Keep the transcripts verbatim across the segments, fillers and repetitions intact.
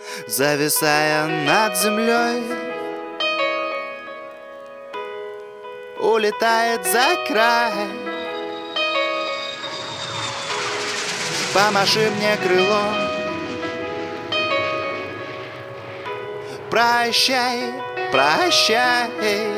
зависая над землей, улетает за край. Помаши мне крылом, прощай, прощай.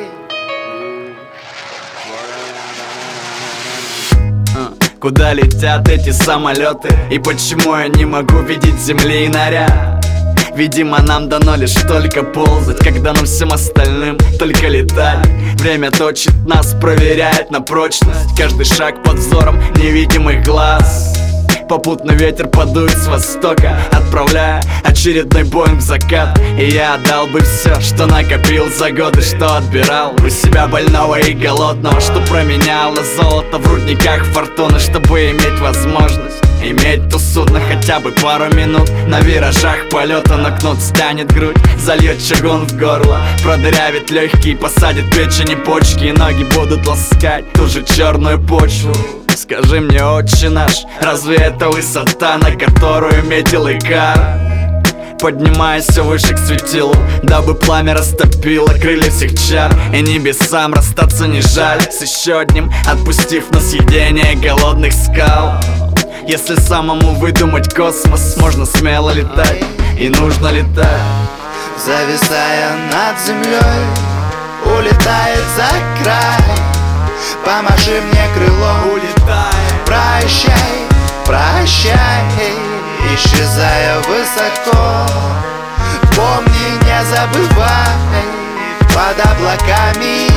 Куда летят эти самолеты? И почему я не могу видеть земли и наряд? Видимо, нам дано лишь только ползать, когда нам всем остальным только летать. Время точит нас, проверяет на прочность. Каждый шаг под взором невидимых глаз. Попутно ветер подует с востока, отправляя очередной боинг в закат. И я отдал бы все, что накопил за годы, что отбирал у себя больного и голодного, что променял на золото в рудниках фортуны, чтобы иметь возможность иметь то судно хотя бы пару минут. На виражах полета накнут, стянет грудь, зальет чугун в горло, продырявит легкие, посадит печень и почки, и ноги будут ласкать ту же черную почву. Скажи мне, отче наш, разве это высота, на которую метил Икар? Поднимаясь все выше к светилу, дабы пламя растопило крылья всех чар. И небесам расстаться не жаль с еще одним, отпустив на съедение голодных скал. Если самому выдумать космос, можно смело летать, и нужно летать. Зависая над землей, улетает за край. Помаши мне крылом, улетай, прощай, прощай, исчезая высоко. Помни, не забывай, под облаками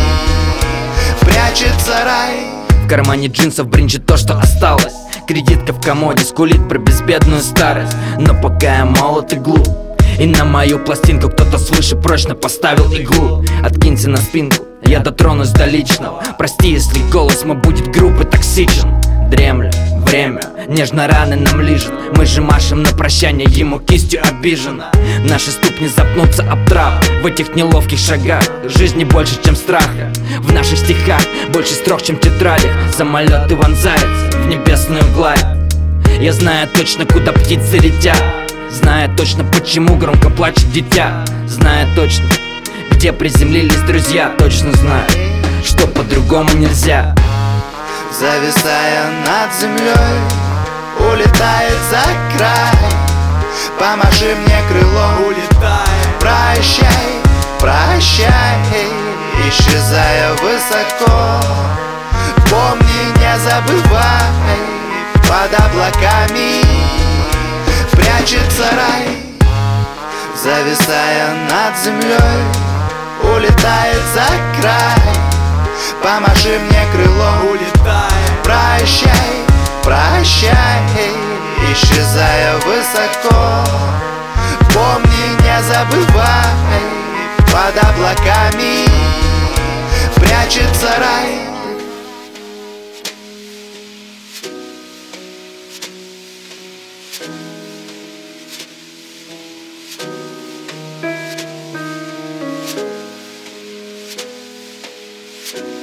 прячется рай. В кармане джинсов бринчит то, что осталось. Кредитка в комоде скулит про безбедную старость. Но пока я молод и глуп, и на мою пластинку кто-то свыше прочно поставил иглу. Откинься на спинку, я дотронусь до личного. Прости, если голос мой будет груб и токсичен. Дремля, время, нежно раны нам лижет. Мы же машем на прощание ему кистью обиженно. Наши ступни запнутся об трап в этих неловких шагах. Жизни больше, чем страха, в наших стихах больше строк, чем в тетрадях. Самолеты вонзаются в небесную гладь. Я знаю точно, куда птицы летят, зная точно, почему громко плачет дитя. Зная точно, где приземлились друзья. Точно знаю, что по-другому нельзя. Зависая над землей, улетает за край. Помаши мне крылом, улетай, прощай, прощай, исчезая высоко. Помни, не забывай, под облаками прячется рай. Зависая над землей, улетает за край. Помаши мне крылом, улетай, прощай, прощай, исчезая высоко. Помни, не забывай, под облаками прячется рай. Thank